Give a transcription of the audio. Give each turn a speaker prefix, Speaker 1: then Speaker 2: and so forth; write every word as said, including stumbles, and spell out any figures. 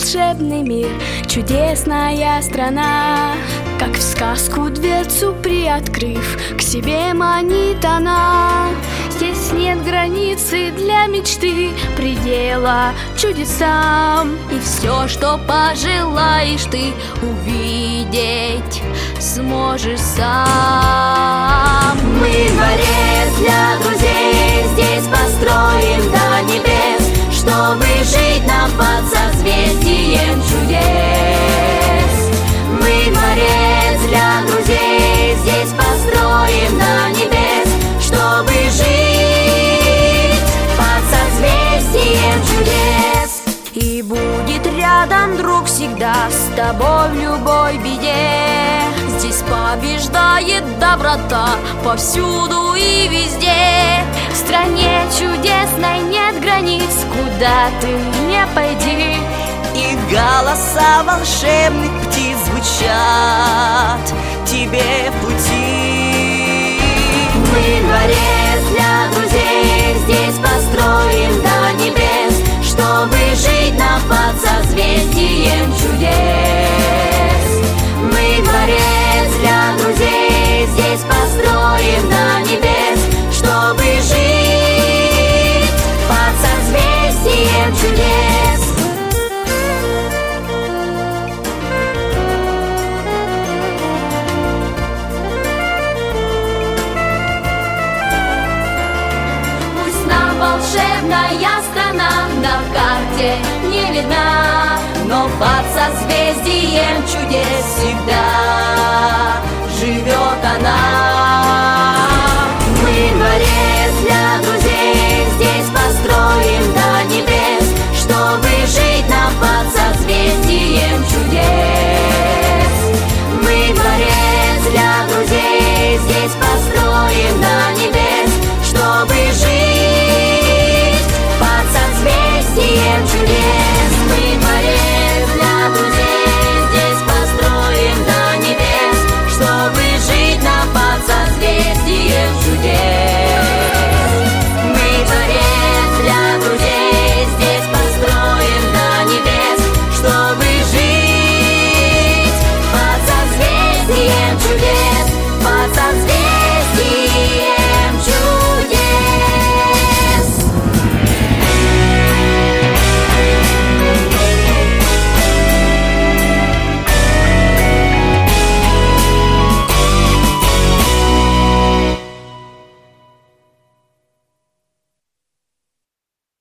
Speaker 1: волшебный мир, чудесная страна. Как в сказку дверцу приоткрыв, к себе манит она. Здесь нет границы для мечты, предела чудесам. И все, что пожелаешь ты увидеть, сможешь сам.
Speaker 2: Мы дворец для друзей здесь построим до небес, чтобы жить нам под созвездием чудес. Мы дворец для друзей здесь построим до небес, чтобы жить под созвездием чудес.
Speaker 1: И будет рядом друг всегда с тобой в любой беде. Здесь побеждает доброта повсюду и везде. В стране чудесной нет границ, куда ты не пойди.
Speaker 3: И голоса волшебных птиц звучат тебе в пути.
Speaker 2: Мы дворец для друзей здесь построим до небес, чтобы жить нам под созвездием чудес. Мы дворец для друзей здесь построим до небес, чтобы жить под созвездием чудес. Пусть нам волшебная страна на карте не видна, но под созвездием чудес всегда живет она.